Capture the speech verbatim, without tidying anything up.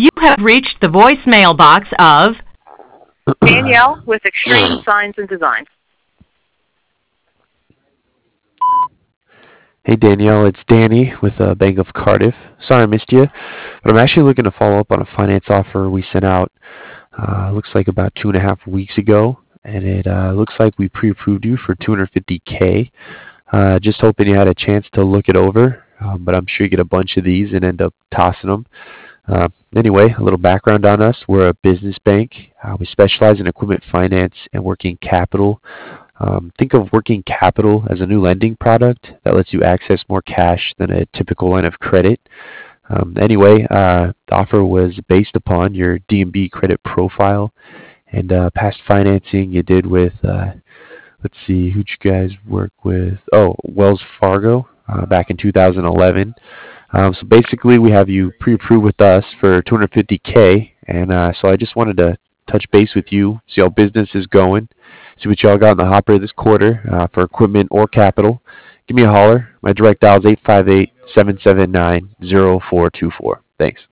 You have reached the voicemail box of Danielle with Extreme Signs and Designs. Hey Danielle, it's Danny with uh, Bank of Cardiff. Sorry I missed you, but I'm actually looking to follow up on a finance offer we sent out. Uh, looks like about two and a half weeks ago, and it uh, looks like we pre-approved you for two hundred fifty K. Uh, just hoping you had a chance to look it over, um, but I'm sure you get a bunch of these and end up tossing them. Uh, anyway, a little background on us. We're a business bank. Uh, we specialize in equipment finance and working capital. Um, think of working capital as a new lending product that lets you access more cash than a typical line of credit. Um, anyway, uh, the offer was based upon your D and B credit profile and uh, past financing you did with, uh, let's see, who'd you guys work with? Oh, Wells Fargo uh, back in two thousand eleven. Um, so basically, we have you pre-approved with us for two hundred fifty K, and uh, so I just wanted to touch base with you, see how business is going, see what y'all got in the hopper this quarter uh, for equipment or capital. Give me a holler. My direct dial is eight five eight, seven seven nine, zero four two four. Thanks.